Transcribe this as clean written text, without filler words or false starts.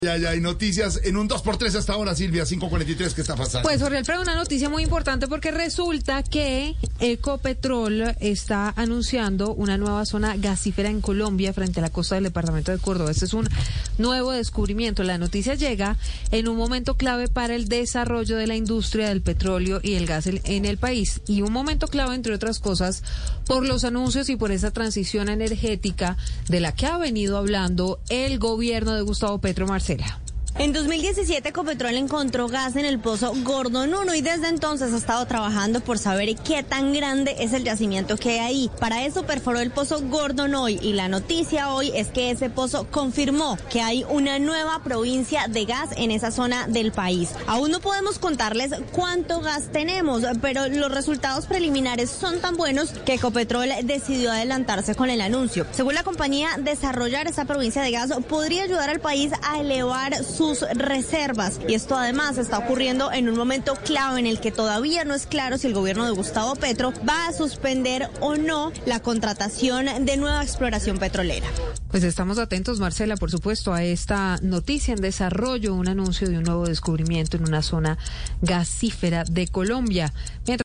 Ya hay noticias en un 2x3 hasta ahora, Silvia, 5:43, ¿qué está pasando? Pues, Jorge Alfredo, una noticia muy importante porque resulta que Ecopetrol está anunciando una nueva zona gasífera en Colombia frente a la costa del departamento de Córdoba. Este es un nuevo descubrimiento. La noticia llega en un momento clave para el desarrollo de la industria del petróleo y el gas en el país. Y un momento clave, entre otras cosas, por los anuncios y por esa transición energética de la que ha venido hablando el gobierno de Gustavo Petro. Marcela. En 2017 Ecopetrol encontró gas en el pozo Gordon 1 y desde entonces ha estado trabajando por saber qué tan grande es el yacimiento que hay ahí. Para eso perforó el pozo Gordon hoy y la noticia hoy es que ese pozo confirmó que hay una nueva provincia de gas en esa zona del país. Aún no podemos contarles cuánto gas tenemos, pero los resultados preliminares son tan buenos que Ecopetrol decidió adelantarse con el anuncio. Según la compañía, desarrollar esa provincia de gas podría ayudar al país a elevar sus reservas, y esto además está ocurriendo en un momento clave en el que todavía no es claro si el gobierno de Gustavo Petro va a suspender o no la contratación de nueva exploración petrolera. Pues estamos atentos, Marcela, por supuesto, a esta noticia en desarrollo, un anuncio de un nuevo descubrimiento en una zona gasífera de Colombia.